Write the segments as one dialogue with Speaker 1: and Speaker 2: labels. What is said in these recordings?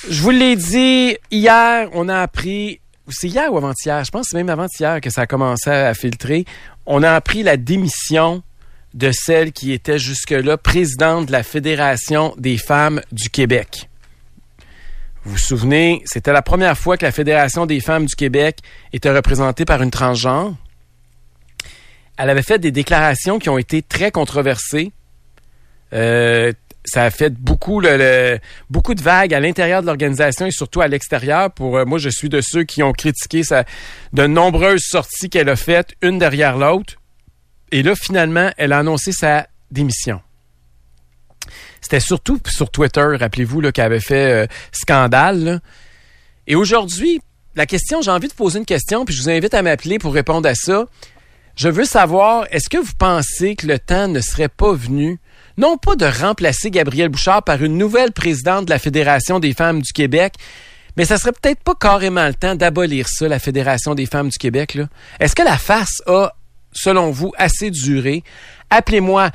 Speaker 1: Je vous l'ai dit, hier, on a appris, c'est hier ou avant-hier, je pense que c'est même avant-hier que ça a commencé à filtrer, on a appris la démission de celle qui était jusque-là présidente de la Fédération des femmes du Québec. Vous vous souvenez, c'était la première fois que la Fédération des femmes du Québec était représentée par une transgenre. Elle avait fait des déclarations qui ont été très controversées. Ça a fait beaucoup de vagues à l'intérieur de l'organisation et surtout à l'extérieur. Moi, je suis de ceux qui ont critiqué de nombreuses sorties qu'elle a faites, une derrière l'autre. Et là, finalement, elle a annoncé sa démission. C'était surtout sur Twitter, rappelez-vous, là, qu'elle avait fait scandale. Là. Et aujourd'hui, j'ai envie de poser une question, puis je vous invite à m'appeler pour répondre à ça. Je veux savoir, est-ce que vous pensez que le temps ne serait pas venu, non pas de remplacer Gabrielle Bouchard par une nouvelle présidente de la Fédération des femmes du Québec, mais ça serait peut-être pas carrément le temps d'abolir ça, la Fédération des femmes du Québec, là? Est-ce que la farce a, selon vous, assez duré? Appelez-moi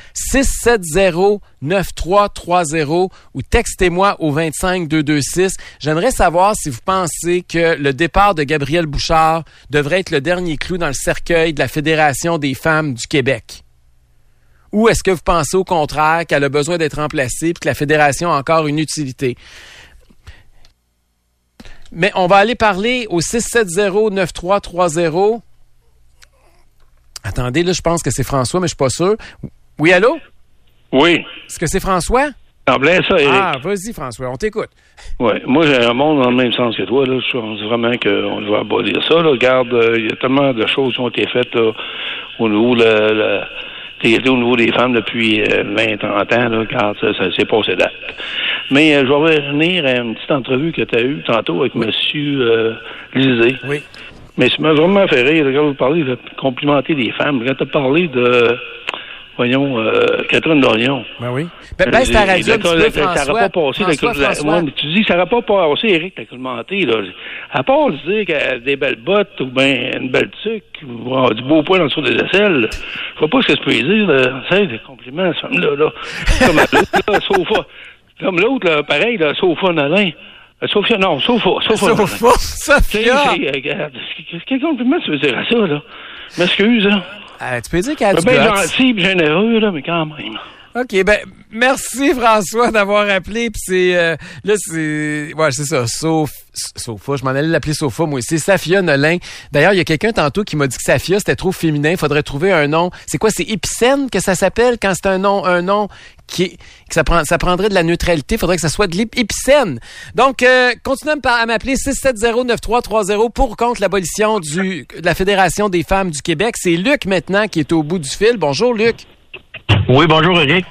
Speaker 1: 670-9330 ou textez-moi au 25226. J'aimerais savoir si vous pensez que le départ de Gabrielle Bouchard devrait être le dernier clou dans le cercueil de la Fédération des femmes du Québec. Ou est-ce que vous pensez au contraire qu'elle a besoin d'être remplacée et que la Fédération a encore une utilité? Mais on va aller parler au 670-9330. Attendez, là, je pense que c'est François, mais je suis pas sûr. Oui, allô?
Speaker 2: Oui.
Speaker 1: Est-ce que c'est François?
Speaker 2: En plein ça, Éric.
Speaker 1: Ah, vas-y, François, on t'écoute.
Speaker 2: Oui. Moi, j'ai un monde dans le même sens que toi. Là. Je pense vraiment qu'on doit abolir ça. Là. Regarde, il y a tellement de choses qui ont été faites là, au niveau au niveau des femmes depuis 20-30 ans. Là. Regarde, ça s'est passé date. Mais je vais revenir à une petite entrevue que tu as eue tantôt avec M. Lisée.
Speaker 1: Oui.
Speaker 2: Mais ça m'a vraiment fait rire. Quand vous parlez de complimenter les femmes, quand tu as parlé de, Catherine Dorion.
Speaker 1: Ben oui. Baisse ta radio un petit peu, François.
Speaker 2: Ça n'aurait pas passé. Mais tu dis que ça n'aurait pas passé, Éric, t'as commenté, là. À part dire qu'elle a des belles bottes ou bien une belle tuque ou du beau poil en dessous des aisselles, je vois pas ce que ça peut dire, là. C'est des compliments à cette femme-là, là. Comme à l'autre, là, Sofa. Comme l'autre, là, pareil, là, Sofa Nolin. Sophia. Quel compliment tu veux dire à ça, là? M'excuse, là.
Speaker 1: Tu peux dire qu'elle a du
Speaker 2: bien gentil et généreux, là, mais quand même.
Speaker 1: OK, ben merci François d'avoir appelé. Puis c'est c'est ça. Sofa, je m'en allais l'appeler Sofa, moi. C'est Safia Nolin. D'ailleurs, il y a quelqu'un tantôt qui m'a dit que Safia c'était trop féminin. Il faudrait trouver un nom. C'est quoi, c'est Épicène que ça s'appelle quand c'est un nom que ça prendrait de la neutralité. Il faudrait que ça soit de l'épicène. Donc, continuez à m'appeler 670-9330 pour ou contre l'abolition de la Fédération des femmes du Québec. C'est Luc maintenant qui est au bout du fil. Bonjour Luc.
Speaker 3: Oui, bonjour Éric.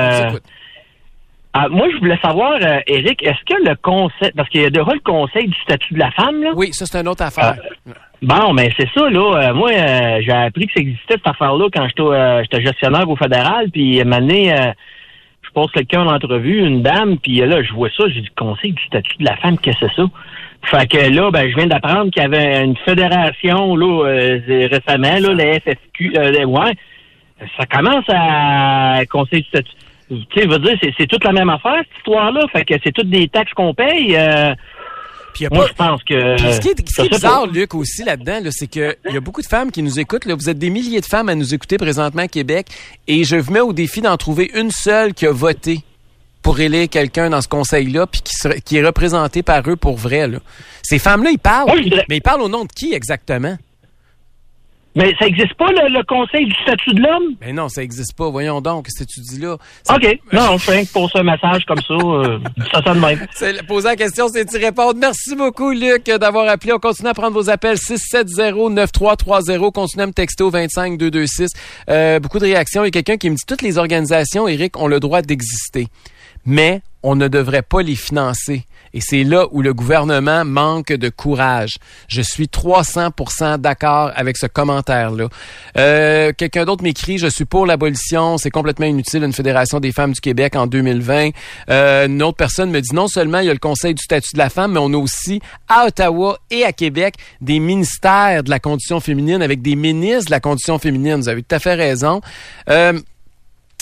Speaker 3: Moi, je voulais savoir, Éric, est-ce que le conseil, parce qu'il y a déjà le conseil du statut de la femme, là?
Speaker 1: Oui, ça c'est une autre affaire.
Speaker 3: Bon, mais c'est ça, là. Moi, j'ai appris que ça existait, cette affaire-là, quand j'étais gestionnaire au fédéral, puis à un moment donné, je pose quelqu'un en entrevue, une dame, puis là, je vois ça, j'ai dit, conseil du statut de la femme, qu'est-ce que c'est ça? Fait que là, je viens d'apprendre qu'il y avait une fédération, là, récemment, là, la FFQ, ça commence à conseil du statut. Tu sais, veut dire, c'est toute la même affaire, cette histoire-là. Fait que c'est toutes des taxes qu'on paye. Moi, je pense que...
Speaker 1: Ce qui est bizarre, Luc, aussi, là-dedans, là, c'est qu'il y a beaucoup de femmes qui nous écoutent. Là. Vous êtes des milliers de femmes à nous écouter présentement à Québec. Et je vous mets au défi d'en trouver une seule qui a voté pour élire quelqu'un dans ce conseil-là puis qui est représenté par eux pour vrai. Là. Ces femmes-là, ils parlent. Mais ils parlent au nom de qui, exactement?
Speaker 3: Mais ça n'existe pas, le Conseil du statut de l'homme?
Speaker 1: Mais non, ça n'existe pas. Voyons donc, qu'est-ce que tu dis là?
Speaker 3: OK. Non, je fais pour ce message comme ça. Ça sonne même.
Speaker 1: Poser la question, c'est y répondre. Merci beaucoup, Luc, d'avoir appelé. On continue à prendre vos appels. 670-9330. Continuez à me texter au 25226. Beaucoup de réactions. Il y a quelqu'un qui me dit toutes les organisations, Éric, ont le droit d'exister. Mais on ne devrait pas les financer. Et c'est là où le gouvernement manque de courage. Je suis 300% d'accord avec ce commentaire-là. Quelqu'un d'autre m'écrit, je suis pour l'abolition, c'est complètement inutile une Fédération des femmes du Québec en 2020. Une autre personne me dit, non seulement il y a le Conseil du statut de la femme, mais on a aussi à Ottawa et à Québec des ministères de la condition féminine avec des ministres de la condition féminine. Vous avez tout à fait raison.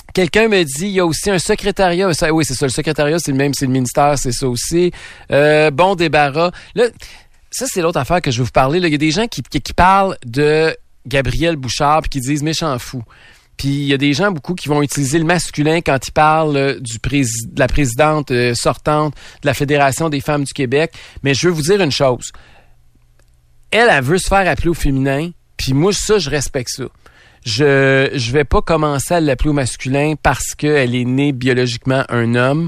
Speaker 1: Quelqu'un me dit, il y a aussi un secrétariat. Oui, c'est ça, le secrétariat, c'est le ministère, c'est ça aussi. Bon débarras. Là, ça, c'est l'autre affaire que je vais vous parler. Là. Il y a des gens qui parlent de Gabriel Bouchard puis qui disent méchant fou. Puis il y a des gens beaucoup qui vont utiliser le masculin quand ils parlent de la présidente sortante de la Fédération des femmes du Québec. Mais je veux vous dire une chose. Elle veut se faire appeler au féminin, puis moi, ça, je respecte ça. Je vais pas commencer à l'appeler au masculin parce qu'elle est née biologiquement un homme.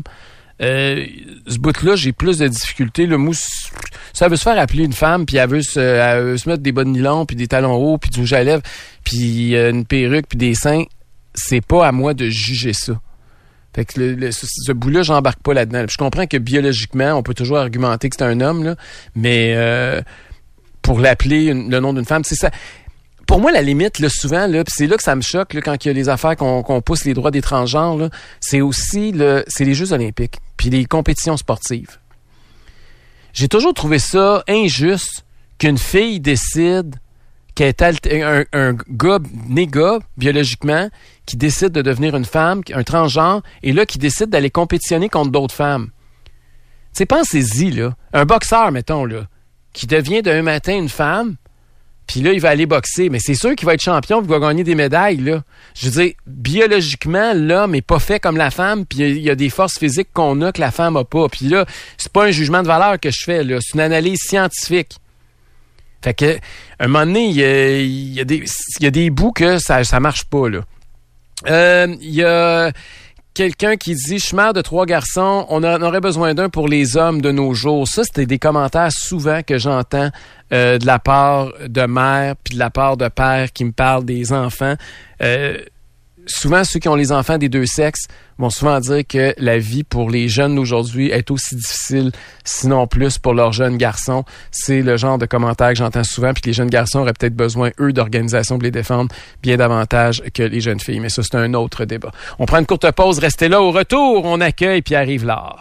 Speaker 1: Ce bout-là, j'ai plus de difficultés. Le mousse, ça veut se faire appeler une femme, puis elle veut se mettre des bas de nylon, puis des talons hauts, puis du rouge à lèvres, puis une perruque, puis des seins. C'est pas à moi de juger ça. Fait que ce bout-là, j'embarque pas là-dedans. Je comprends que biologiquement, on peut toujours argumenter que c'est un homme, là, mais pour l'appeler le nom d'une femme, c'est ça. Pour moi, la limite, là, souvent, là, pis c'est là que ça me choque, là, quand il y a les affaires qu'on pousse les droits des transgenres, là, c'est aussi c'est les Jeux olympiques, puis les compétitions sportives. J'ai toujours trouvé ça injuste qu'une fille décide qu'elle est un gars, né gars, biologiquement, qui décide de devenir une femme, un transgenre, et là, qui décide d'aller compétitionner contre d'autres femmes. Tu sais, pensez-y, là. Un boxeur, mettons, là, qui devient d'un matin une femme, puis là, il va aller boxer. Mais c'est sûr qu'il va être champion, qu'il va gagner des médailles, là. Je veux dire, biologiquement, l'homme est pas fait comme la femme, puis il y a des forces physiques qu'on a que la femme a pas. Puis là, c'est pas un jugement de valeur que je fais, là. C'est une analyse scientifique. Fait que, un moment donné, il y a des bouts que ça marche pas, là. Il y a quelqu'un qui dit « Je suis mère de 3 garçons, on aurait besoin d'un pour les hommes de nos jours. » Ça, c'était des commentaires souvent que j'entends de la part de mère puis de la part de père qui me parlent des enfants. Souvent, ceux qui ont les enfants des deux sexes vont souvent dire que la vie pour les jeunes d'aujourd'hui est aussi difficile, sinon plus, pour leurs jeunes garçons. C'est le genre de commentaires que j'entends souvent, puis que les jeunes garçons auraient peut-être besoin, eux, d'organisations pour les défendre bien davantage que les jeunes filles. Mais ça, c'est un autre débat. On prend une courte pause. Restez là. Au retour, on accueille Pierre-Yves Lard.